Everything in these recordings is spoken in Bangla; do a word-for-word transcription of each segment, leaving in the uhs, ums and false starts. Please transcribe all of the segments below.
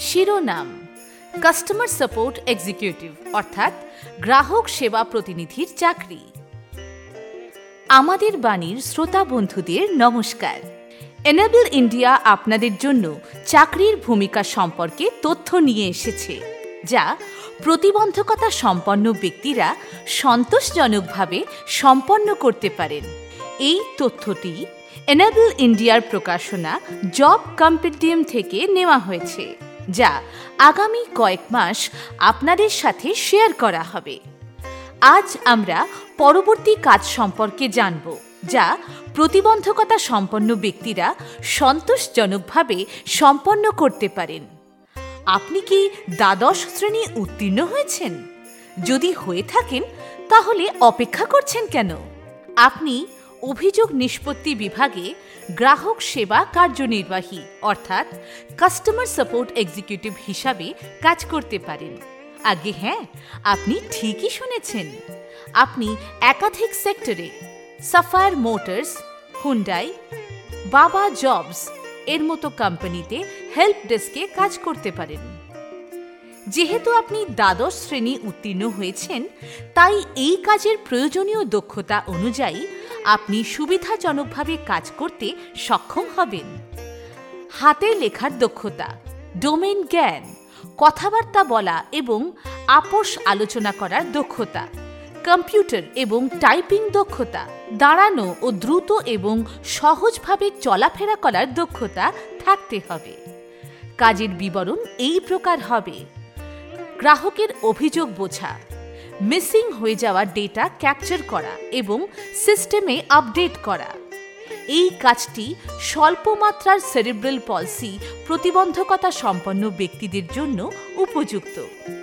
শিরোনাম কাস্টমার সাপোর্ট এক্সিকিউটিভ অর্থাৎ গ্রাহক সেবা প্রতিনিধির চাকরি। আমাদের বাণীর শ্রোতা বন্ধুদের নমস্কার। এনেবল ইন্ডিয়া আপনাদের জন্য চাকরির ভূমিকা সম্পর্কে তথ্য নিয়ে এসেছে, যা প্রতিবন্ধকতা সম্পন্ন ব্যক্তিরা সন্তোষজনকভাবে সম্পন্ন করতে পারেন। এই তথ্যটি এনেবল ইন্ডিয়ার প্রকাশনা জব কম্পিডিয়াম থেকে নেওয়া হয়েছে, যা আগামী কয়েক মাস আপনাদের সাথে শেয়ার করা হবে। আজ আমরা পরবর্তী কাজ সম্পর্কে জানব, যা প্রতিবন্ধকতা সম্পন্ন ব্যক্তিরা সন্তোষজনকভাবে সম্পন্ন করতে পারেন। আপনি কি দ্বাদশ শ্রেণী উত্তীর্ণ হয়েছেন? যদি হয়ে থাকেন, তাহলে অপেক্ষা করছেন কেন? আপনি অভিযোগ নিষ্পত্তি বিভাগে গ্রাহক সেবা কার্যনির্বাহী অর্থাৎ কাস্টমার সাপোর্ট এক্সিকিউটিভ হিসাবে কাজ করতে পারেন। আগে হ্যাঁ, আপনি ঠিকই শুনেছেন। আপনি একাধিক সেক্টরে Sapphire Motors, Hyundai, Baba Jobs এর মতো কোম্পানিতে হেল্প ডেস্কে কাজ করতে পারেন। যেহেতু আপনি দ্বাদশ শ্রেণী উত্তীর্ণ হয়েছেন, তাই এই কাজের প্রয়োজনীয় দক্ষতা অনুযায়ী আপনি সুবিধাজনকভাবে কাজ করতে সক্ষম হবেন। হাতে লেখার দক্ষতা, ডোমেইন জ্ঞান, কথাবার্তা বলা এবং আপোষ আলোচনা করার দক্ষতা, কম্পিউটার এবং টাইপিং দক্ষতা, দাঁড়ানো ও দ্রুত এবং সহজভাবে চলাফেরা করার দক্ষতা থাকতে হবে। কাজের বিবরণ এই প্রকার হবে: গ্রাহকের অভিযোগ বোঝা, মিসিং হয়ে যাওয়া ডেটা ক্যাপচার করা এবং সিস্টেমে আপডেট করা। এই কাজটি স্বল্প মাত্রার সেরিব্রাল পলসি প্রতিবন্ধকতা সম্পন্ন ব্যক্তিদের জন্য উপযুক্ত।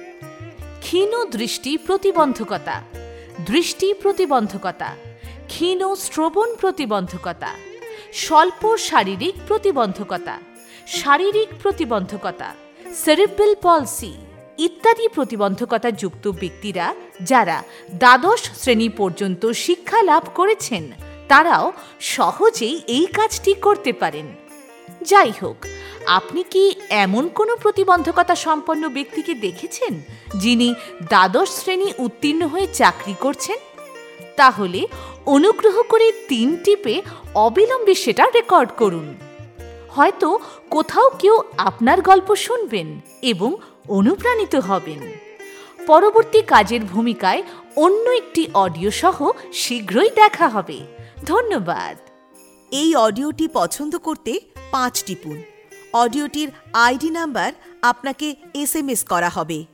ক্ষীণ দৃষ্টি প্রতিবন্ধকতা, দৃষ্টি প্রতিবন্ধকতা, ক্ষীণ শ্রবণ প্রতিবন্ধকতা, স্বল্প শারীরিক প্রতিবন্ধকতা, শারীরিক প্রতিবন্ধকতা, সেরিব্রাল পলসি ইত্যাদি প্রতিবন্ধকতা যুক্ত ব্যক্তিরা যারা দ্বাদশ শ্রেণী পর্যন্ত শিক্ষা লাভ করেছেন, তারাও সহজেই এই কাজটি করতে পারেন। যাই হোক, আপনি কি এমন কোনো প্রতিবন্ধকতা সম্পন্ন ব্যক্তিকে দেখেছেন যিনি দ্বাদশ শ্রেণী উত্তীর্ণ হয়ে চাকরি করছেন? তাহলে অনুগ্রহ করে তিন টিপে অবিলম্বে সেটা রেকর্ড করুন। হয়তো কোথাও কেউ আপনার গল্প শুনবেন এবং অনুপ্রাণিত হবেন। পরবর্তী কাজের ভূমিকায় অন্য একটি অডিও সহ শীঘ্রই দেখা হবে। ধন্যবাদ। এই অডিওটি পছন্দ করতে পাঁচ টিপুন। অডিওটির আইডি নাম্বার আপনাকে এস এম এস করা হবে।